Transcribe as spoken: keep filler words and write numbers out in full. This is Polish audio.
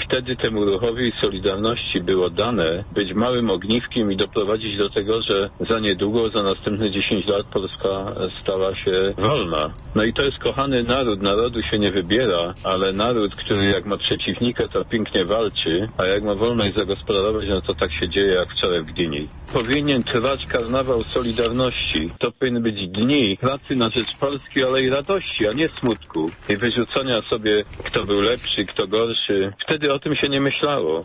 wtedy temu ruchowi Solidarności było dane być małym ogniwkiem i doprowadzić do tego, że za niedługo, za następne dziesięć lat Polska stała się wolna. No i to jest kochany naród. Narodu się nie wybiera, ale naród, który jak ma przeciwnika, to pięknie walczy, a jak ma wolność zagospodarować, no to tak się dzieje jak wczoraj w Gdyni. Powinien trwać karnawał Solidarności. To powinny być dni pracy na rzecz Polski, ale i radości, a nie smutku. I wyrzucania sobie, kto był lepszy, kto gorszy. Wtedy o tym się nie myślało.